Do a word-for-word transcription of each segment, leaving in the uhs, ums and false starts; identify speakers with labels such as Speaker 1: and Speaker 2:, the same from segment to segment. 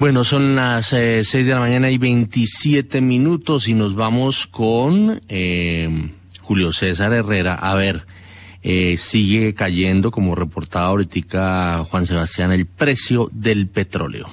Speaker 1: Bueno, son las eh, seis de la mañana y veintisiete minutos y nos vamos con eh, Julio César Herrera. A ver, eh, sigue cayendo, como reportaba ahorita Juan Sebastián, el precio del petróleo.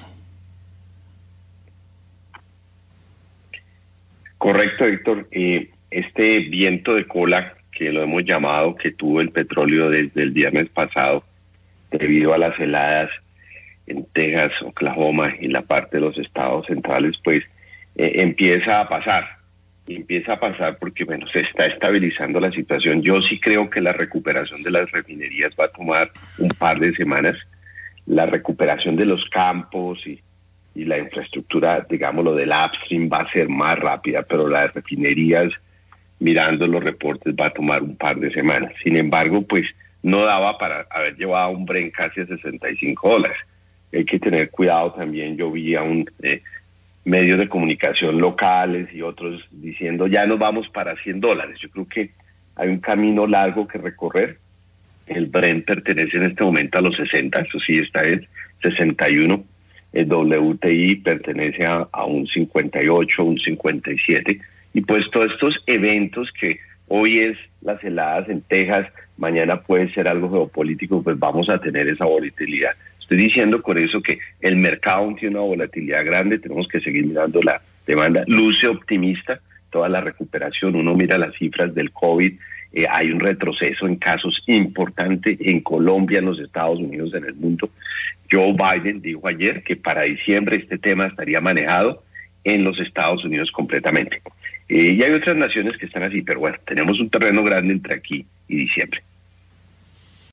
Speaker 2: Correcto, Héctor. Eh, este viento de cola, que lo hemos llamado, que tuvo el petróleo desde el viernes pasado, debido a las heladas en Texas, Oklahoma y la parte de los estados centrales, pues eh, empieza a pasar, y empieza a pasar porque, bueno, se está estabilizando la situación. Yo sí creo que la recuperación de las refinerías va a tomar un par de semanas. La recuperación de los campos y, y la infraestructura, digámoslo, del upstream va a ser más rápida, pero las refinerías, mirando los reportes, va a tomar un par de semanas. Sin embargo, pues no daba para haber llevado un Brent casi a sesenta y cinco dólares. Hay que tener cuidado también. Yo vi a un eh, medios de comunicación locales y otros diciendo ya nos vamos para cien dólares. Yo creo que hay un camino largo que recorrer. El Brent pertenece en este momento a los sesenta, eso sí, esta es sesenta y uno. El W T I pertenece a, a un cincuenta y ocho, un cincuenta y siete. Y pues todos estos eventos que hoy es las heladas en Texas, mañana puede ser algo geopolítico, pues vamos a tener esa volatilidad. Estoy diciendo con eso que el mercado tiene una volatilidad grande, tenemos que seguir mirando la demanda. Luce optimista toda la recuperación, uno mira las cifras del COVID, eh, hay un retroceso en casos importante en Colombia, en los Estados Unidos, en el mundo. Joe Biden dijo ayer que para diciembre este tema estaría manejado en los Estados Unidos completamente. Eh, y hay otras naciones que están así, pero bueno, tenemos un terreno grande entre aquí y diciembre.